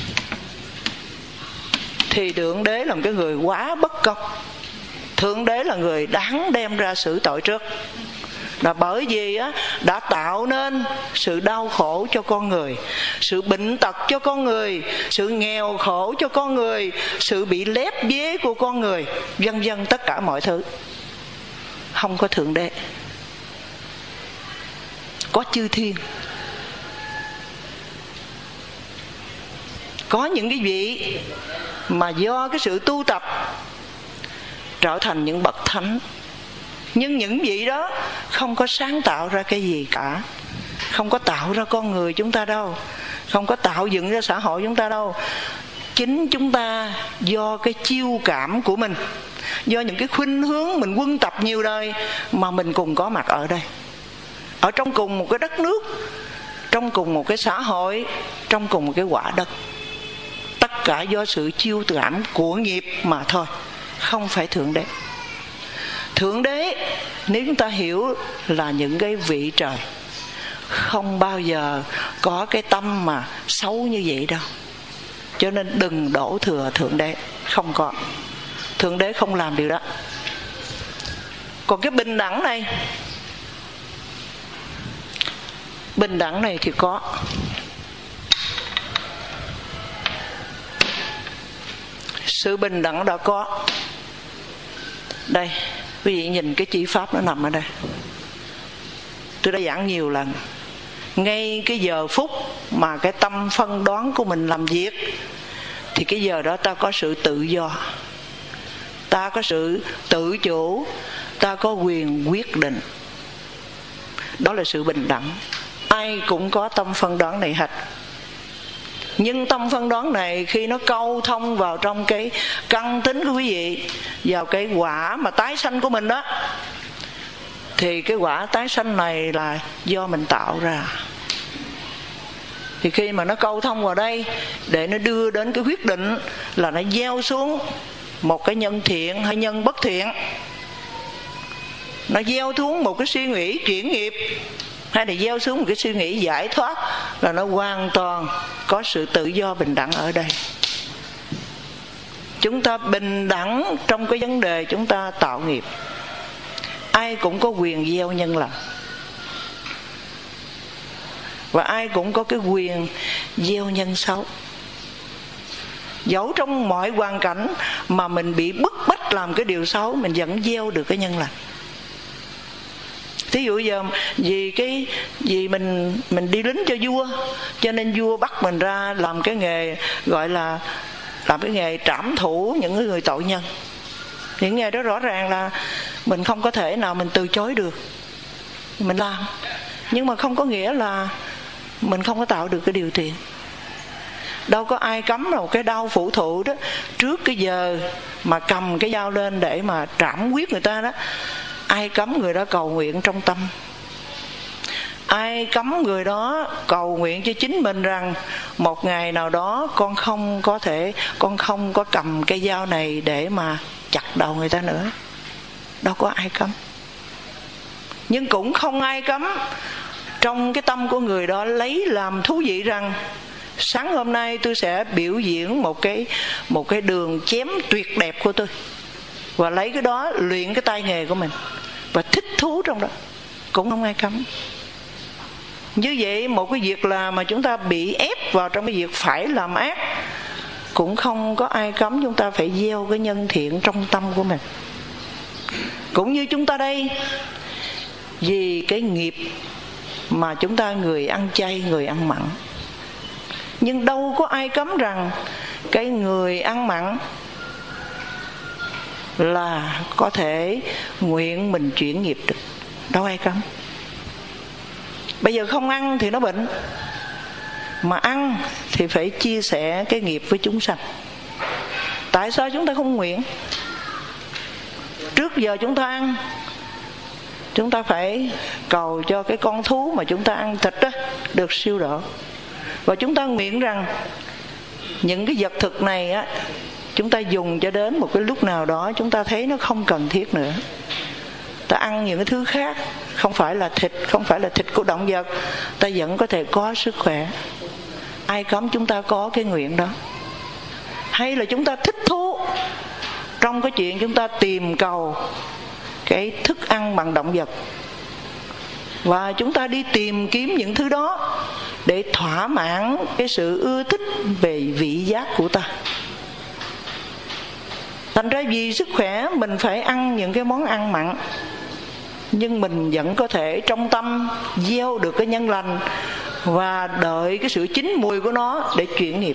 thì thượng đế là một cái người quá bất công. Thượng đế là người đáng đem ra xử tội trước. Là bởi vì á, đã tạo nên sự đau khổ cho con người, sự bệnh tật cho con người, sự nghèo khổ cho con người, sự bị lép vế của con người, vân vân, tất cả mọi thứ. Không có thượng đế, có chư thiên. Có những cái vị mà do cái sự tu tập trở thành những bậc thánh, nhưng những vị đó không có sáng tạo ra cái gì cả, không có tạo ra con người chúng ta đâu, không có tạo dựng ra xã hội chúng ta đâu. Chính chúng ta do cái chiêu cảm của mình, do những cái khuynh hướng mình quân tập nhiều đời mà mình cùng có mặt ở đây, ở trong cùng một cái đất nước, trong cùng một cái xã hội, trong cùng một cái quả đất. Tất cả do sự chiêu cảm của nghiệp mà thôi, không phải thượng đế. Thượng đế nếu chúng ta hiểu là những cái vị trời, không bao giờ có cái tâm mà xấu như vậy đâu. Cho nên đừng đổ thừa thượng đế, không có. Thượng đế không làm điều đó. Còn cái bình đẳng này, bình đẳng này thì có. Sự bình đẳng đã có. Đây, quý vị nhìn cái chỉ pháp nó nằm ở đây. Tôi đã giảng nhiều lần. Ngay cái giờ phút mà cái tâm phân đoán của mình làm việc thì cái giờ đó ta có sự tự do, ta có sự tự chủ, ta có quyền quyết định. Đó là sự bình đẳng. Ai cũng có tâm phân đoán này hết. Nhưng tâm phân đoán này khi nó câu thông vào trong cái căn tính của quý vị, vào cái quả mà tái sanh của mình đó, thì cái quả tái sanh này là do mình tạo ra. Thì khi mà nó câu thông vào đây để nó đưa đến cái quyết định là nó gieo xuống một cái nhân thiện hay nhân bất thiện, nó gieo xuống một cái suy nghĩ chuyển nghiệp hay là gieo xuống một cái suy nghĩ giải thoát, là nó hoàn toàn có sự tự do bình đẳng ở đây. Chúng ta bình đẳng trong cái vấn đề chúng ta tạo nghiệp. Ai cũng có quyền gieo nhân lành, và ai cũng có cái quyền gieo nhân xấu. Dẫu trong mọi hoàn cảnh mà mình bị bức bách làm cái điều xấu, mình vẫn gieo được cái nhân lành. Thí dụ giờ vì cái vì mình mình đi lính cho vua, cho nên vua bắt mình ra làm cái nghề gọi là làm cái nghề trảm thủ những người tội nhân. Thì nghề đó rõ ràng là mình không có thể nào mình từ chối được, mình làm. Nhưng mà không có nghĩa là mình không có tạo được cái điều thiện. Đâu có ai cấm là một cái đau phủ thụ đó, trước cái giờ mà cầm cái dao lên để mà trảm quyết người ta đó, ai cấm người đó cầu nguyện trong tâm. Ai cấm người đó cầu nguyện cho chính mình rằng một ngày nào đó con không có thể, con không có cầm cây dao này để mà chặt đầu người ta nữa. Đâu có ai cấm. Nhưng cũng không ai cấm trong cái tâm của người đó lấy làm thú vị rằng sáng hôm nay tôi sẽ biểu diễn một cái một cái đường chém tuyệt đẹp của tôi, và lấy cái đó luyện cái tay nghề của mình và thích thú trong đó. Cũng không ai cấm. Như vậy một cái việc là mà chúng ta bị ép vào trong cái việc phải làm ác, cũng không có ai cấm chúng ta phải gieo cái nhân thiện trong tâm của mình. Cũng như chúng ta đây, vì cái nghiệp mà chúng ta người ăn chay, người ăn mặn. Nhưng đâu có ai cấm rằng cái người ăn mặn là có thể nguyện mình chuyển nghiệp được. Đâu ai cấm. Bây giờ không ăn thì nó bệnh, mà ăn thì phải chia sẻ cái nghiệp với chúng sanh. Tại sao chúng ta không nguyện? Trước giờ chúng ta ăn, chúng ta phải cầu cho cái con thú mà chúng ta ăn thịt đó được siêu độ. Và chúng ta nguyện rằng những cái vật thực này á, chúng ta dùng cho đến một cái lúc nào đó chúng ta thấy nó không cần thiết nữa, ta ăn những cái thứ khác, không phải là thịt, không phải là thịt của động vật, ta vẫn có thể có sức khỏe. Ai cấm chúng ta có cái nguyện đó? Hay là chúng ta thích thú trong cái chuyện chúng ta tìm cầu cái thức ăn bằng động vật, và chúng ta đi tìm kiếm những thứ đó để thỏa mãn cái sự ưa thích về vị giác của ta. Thành ra vì sức khỏe mình phải ăn những cái món ăn mặn, nhưng mình vẫn có thể trong tâm gieo được cái nhân lành và đợi cái sự chín mùi của nó để chuyển nghiệp.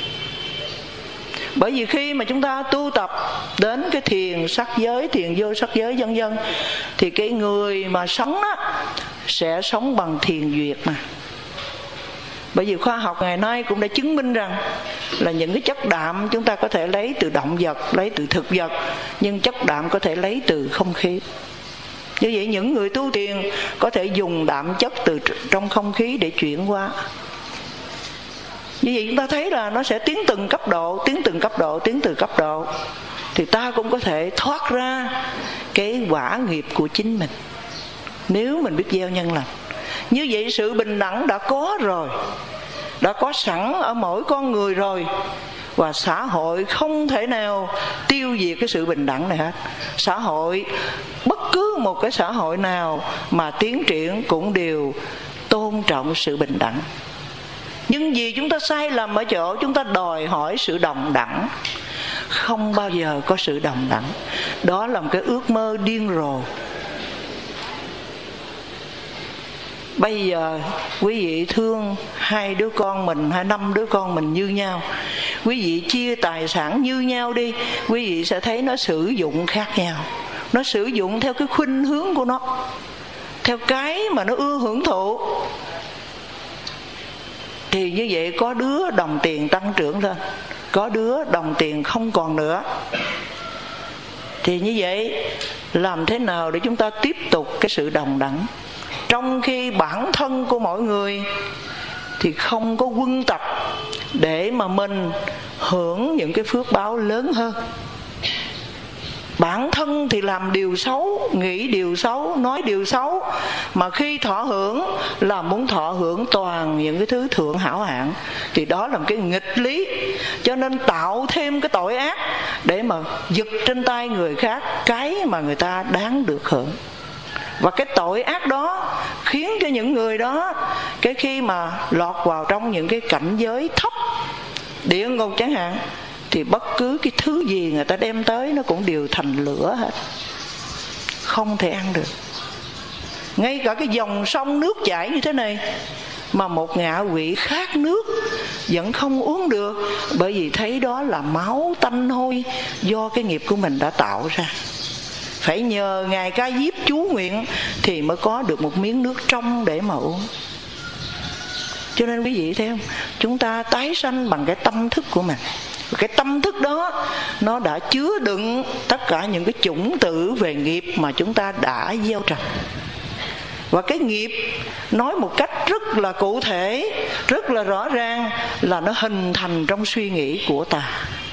Bởi vì khi mà chúng ta tu tập đến cái thiền sắc giới, thiền vô sắc giới vân vân, thì cái người mà sống đó sẽ sống bằng thiền duyệt mà. Bởi vì khoa học ngày nay cũng đã chứng minh rằng là những cái chất đạm chúng ta có thể lấy từ động vật, lấy từ thực vật, nhưng chất đạm có thể lấy từ không khí. Như vậy những người tu thiền có thể dùng đạm chất từ trong không khí để chuyển qua. Như vậy chúng ta thấy là nó sẽ tiến từng cấp độ, tiến từng cấp độ, tiến từ cấp độ, thì ta cũng có thể thoát ra cái quả nghiệp của chính mình, nếu mình biết gieo nhân lành. Như vậy sự bình đẳng đã có rồi, đã có sẵn ở mỗi con người rồi, và xã hội không thể nào tiêu diệt cái sự bình đẳng này hết. Xã hội, bất cứ một cái xã hội nào mà tiến triển cũng đều tôn trọng sự bình đẳng. Nhưng vì chúng ta sai lầm ở chỗ chúng ta đòi hỏi sự đồng đẳng, không bao giờ có sự đồng đẳng. Đó là một cái ước mơ điên rồ. Bây giờ quý vị thương hai đứa con mình, hai năm đứa con mình như nhau, Quý vị chia tài sản như nhau đi, quý vị sẽ thấy nó sử dụng khác nhau. Nó sử dụng theo cái khuynh hướng của nó, theo cái mà nó ưa hưởng thụ. Thì như vậy có đứa đồng tiền tăng trưởng lên, có đứa đồng tiền không còn nữa. Thì như vậy làm thế nào để chúng ta tiếp tục cái sự đồng đẳng, trong khi bản thân của mỗi người thì không có quân tập để mà mình hưởng những cái phước báo lớn hơn. Bản thân thì làm điều xấu, nghĩ điều xấu, nói điều xấu, mà khi thọ hưởng là muốn thọ hưởng toàn những cái thứ thượng hảo hạng, thì đó là một cái nghịch lý. Cho nên tạo thêm cái tội ác để mà giật trên tay người khác cái mà người ta đáng được hưởng. Và cái tội ác đó khiến cho những người đó, cái khi mà lọt vào trong những cái cảnh giới thấp, địa ngục chẳng hạn, thì bất cứ cái thứ gì người ta đem tới nó cũng đều thành lửa hết, không thể ăn được. Ngay cả cái dòng sông nước chảy như thế này mà một ngạ quỷ khát nước vẫn không uống được, bởi vì thấy đó là máu tanh hôi do cái nghiệp của mình đã tạo ra. Phải nhờ Ngài Ca Diếp chú nguyện thì mới có được một miếng nước trong để mà uống. Cho nên quý vị thấy không, chúng ta tái sanh bằng cái tâm thức của mình. Cái tâm thức đó nó đã chứa đựng tất cả những cái chủng tử về nghiệp mà chúng ta đã gieo trồng. Và cái nghiệp nói một cách rất là cụ thể, rất là rõ ràng, là nó hình thành trong suy nghĩ của ta.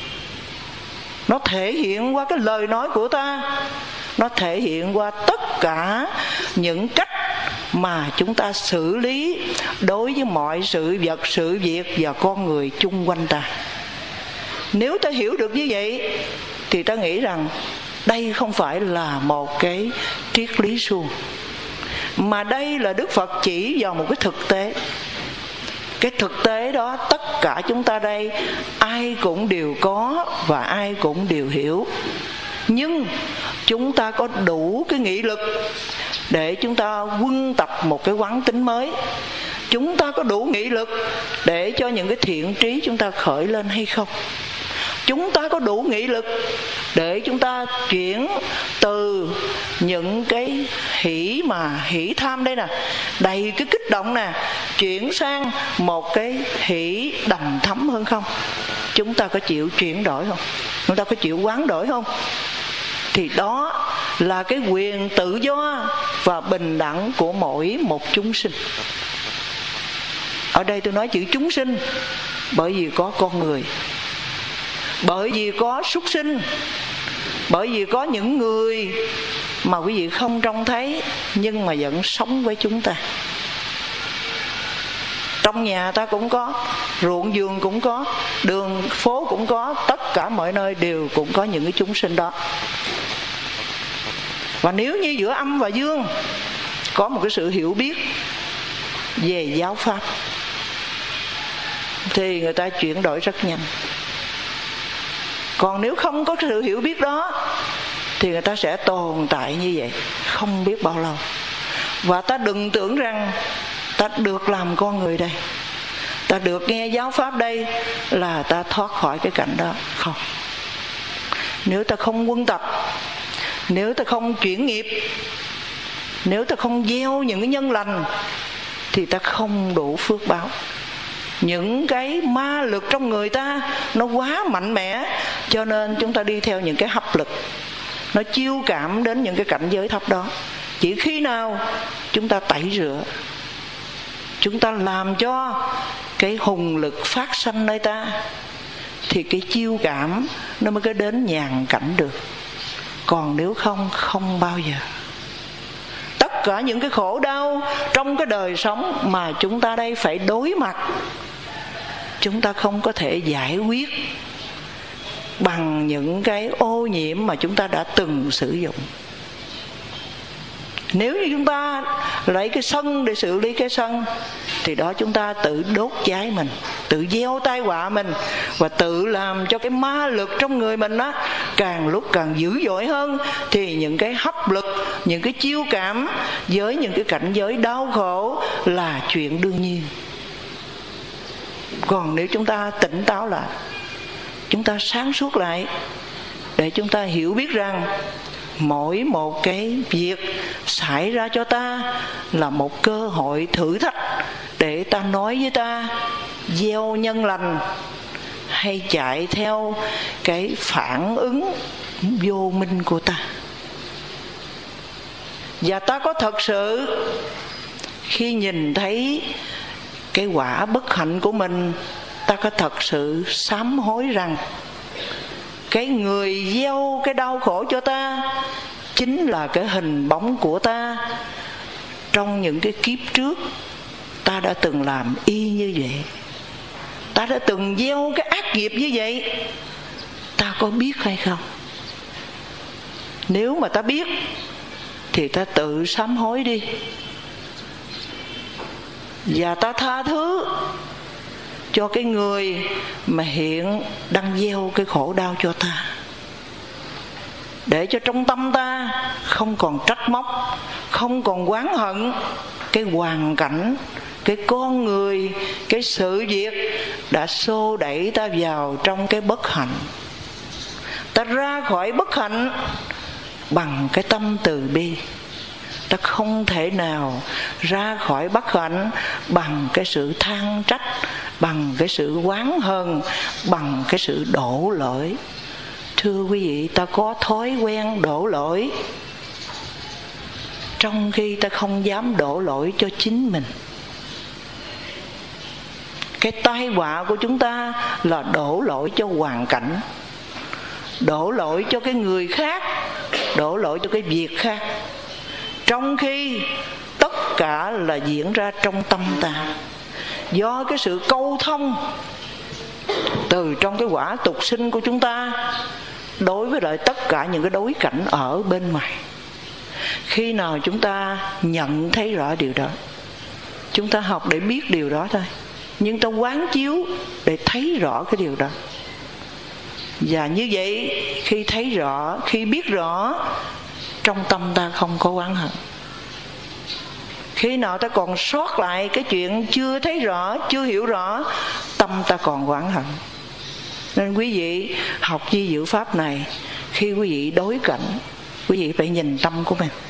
Nó thể hiện qua cái lời nói của ta, nó thể hiện qua tất cả những cách mà chúng ta xử lý đối với mọi sự vật, sự việc và con người chung quanh ta. Nếu ta hiểu được như vậy thì ta nghĩ rằng đây không phải là một cái triết lý suông, mà đây là Đức Phật chỉ vào một cái thực tế. Cái thực tế đó tất cả chúng ta đây ai cũng đều có và ai cũng đều hiểu. Nhưng chúng ta có đủ cái nghị lực để chúng ta quân tập một cái quán tính mới? Chúng ta có đủ nghị lực để cho những cái thiện trí chúng ta khởi lên hay không? Chúng ta có đủ nghị lực để chúng ta chuyển từ những cái hỷ mà hỷ tham đây nè, đầy cái kích động nè, chuyển sang một cái hỷ đầm thấm hơn không? Chúng ta có chịu chuyển đổi không? Chúng ta có chịu hoán đổi không? Thì đó là cái quyền tự do và bình đẳng của mỗi một chúng sinh. Ở đây tôi nói chữ chúng sinh bởi vì có con người, bởi vì có súc sinh, bởi vì có những người mà quý vị không trông thấy nhưng mà vẫn sống với chúng ta. Trong nhà ta cũng có, ruộng vườn cũng có, đường phố cũng có, tất cả mọi nơi đều cũng có những cái chúng sinh đó. Và nếu như giữa âm và dương có một cái sự hiểu biết về giáo pháp thì người ta chuyển đổi rất nhanh. Còn nếu không có sự hiểu biết đó thì người ta sẽ tồn tại như vậy không biết bao lâu. Và ta đừng tưởng rằng ta được làm con người đây, ta được nghe giáo pháp đây là ta thoát khỏi cái cảnh đó. Không. Nếu ta không quân tập, nếu ta không chuyển nghiệp, nếu ta không gieo những cái nhân lành thì ta không đủ phước báo. Những cái ma lực trong người ta nó quá mạnh mẽ, cho nên chúng ta đi theo những cái hấp lực, nó chiêu cảm đến những cái cảnh giới thấp đó. Chỉ khi nào chúng ta tẩy rửa, chúng ta làm cho cái hùng lực phát sanh nơi ta, thì cái chiêu cảm nó mới có đến nhàn cảnh được. Còn nếu không, không bao giờ. Tất cả những cái khổ đau trong cái đời sống mà chúng ta đây phải đối mặt, chúng ta không có thể giải quyết bằng những cái ô nhiễm mà chúng ta đã từng sử dụng. Nếu như chúng ta lấy cái sân để xử lý cái sân thì đó chúng ta tự đốt cháy mình, tự gieo tai họa mình, và tự làm cho cái ma lực trong người mình á càng lúc càng dữ dội hơn. Thì những cái hấp lực, những cái chiêu cảm với những cái cảnh giới đau khổ là chuyện đương nhiên. Còn nếu chúng ta tỉnh táo lại, chúng ta sáng suốt lại, để chúng ta hiểu biết rằng mỗi một cái việc xảy ra cho ta là một cơ hội thử thách để ta nói với ta gieo nhân lành, hay chạy theo cái phản ứng vô minh của ta. Và ta có thật sự khi nhìn thấy cái quả bất hạnh của mình, ta có thật sự sám hối rằng cái người gieo cái đau khổ cho ta chính là cái hình bóng của ta. Trong những cái kiếp trước ta đã từng làm y như vậy, ta đã từng gieo cái ác nghiệp như vậy, ta có biết hay không? Nếu mà ta biết thì ta tự sám hối đi, và ta tha thứ cho cái người mà hiện đang gieo cái khổ đau cho ta, để cho trong tâm ta không còn trách móc, không còn oán hận cái hoàn cảnh, cái con người, cái sự việc đã xô đẩy ta vào trong cái bất hạnh. Ta ra khỏi bất hạnh bằng cái tâm từ bi. Ta không thể nào ra khỏi bất hạnh bằng cái sự than trách, bằng cái sự oán hờn, bằng cái sự đổ lỗi. Thưa quý vị, ta có thói quen đổ lỗi, trong khi ta không dám đổ lỗi cho chính mình. Cái tai họa của chúng ta là đổ lỗi cho hoàn cảnh, đổ lỗi cho cái người khác, đổ lỗi cho cái việc khác, trong khi tất cả là diễn ra trong tâm ta. Do cái sự câu thông từ trong cái quả tục sinh của chúng ta đối với lại tất cả những cái đối cảnh ở bên ngoài. Khi nào chúng ta nhận thấy rõ điều đó, chúng ta học để biết điều đó thôi, nhưng ta quán chiếu để thấy rõ cái điều đó. Và như vậy, khi thấy rõ, khi biết rõ, trong tâm ta không có oán hận. Khi nào ta còn sót lại cái chuyện chưa thấy rõ, chưa hiểu rõ, tâm ta còn oán hận. Nên quý vị học di diệu pháp này, khi quý vị đối cảnh, quý vị phải nhìn tâm của mình.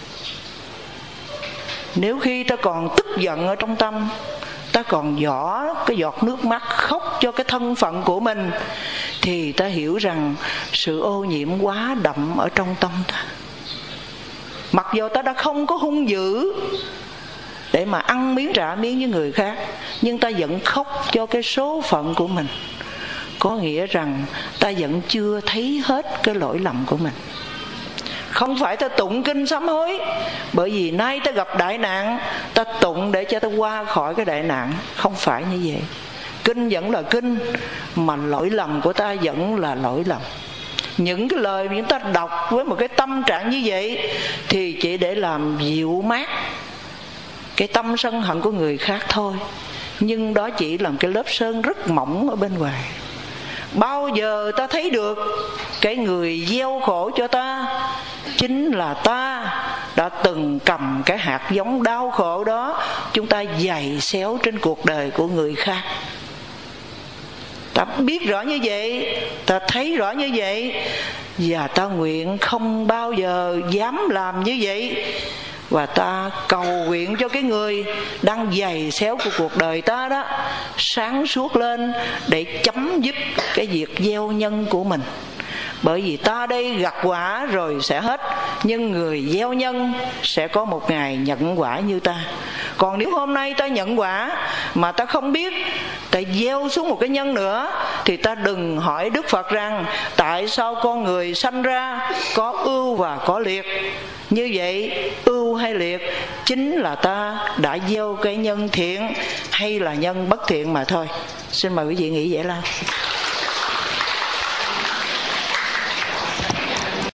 Nếu khi ta còn tức giận ở trong tâm, ta còn giỏ cái giọt nước mắt khóc cho cái thân phận của mình, thì ta hiểu rằng sự ô nhiễm quá đậm ở trong tâm ta. Mặc dù ta đã không có hung dữ để mà ăn miếng trả miếng với người khác, nhưng ta vẫn khóc cho cái số phận của mình. Có nghĩa rằng ta vẫn chưa thấy hết cái lỗi lầm của mình. Không phải ta tụng kinh sám hối bởi vì nay ta gặp đại nạn, ta tụng để cho ta qua khỏi cái đại nạn. Không phải như vậy. Kinh vẫn là kinh, mà lỗi lầm của ta vẫn là lỗi lầm. Những cái lời mà chúng ta đọc với một cái tâm trạng như vậy thì chỉ để làm dịu mát cái tâm sân hận của người khác thôi. Nhưng đó chỉ là cái lớp sơn rất mỏng ở bên ngoài. Bao giờ ta thấy được cái người gieo khổ cho ta chính là ta đã từng cầm cái hạt giống đau khổ đó, chúng ta giày xéo trên cuộc đời của người khác. Ta biết rõ như vậy, ta thấy rõ như vậy, và ta nguyện không bao giờ dám làm như vậy. Và ta cầu nguyện cho cái người đang giày xéo của cuộc đời ta đó sáng suốt lên để chấm dứt cái việc gieo nhân của mình. Bởi vì ta đây gặt quả rồi sẽ hết, nhưng người gieo nhân sẽ có một ngày nhận quả như ta. Còn nếu hôm nay ta nhận quả mà ta không biết, ta gieo xuống một cái nhân nữa, thì ta đừng hỏi Đức Phật rằng tại sao con người sanh ra có ưu và có liệt. Như vậy ưu hay liệt chính là ta đã gieo cái nhân thiện hay là nhân bất thiện mà thôi. Xin mời quý vị nghĩ Giải Lao.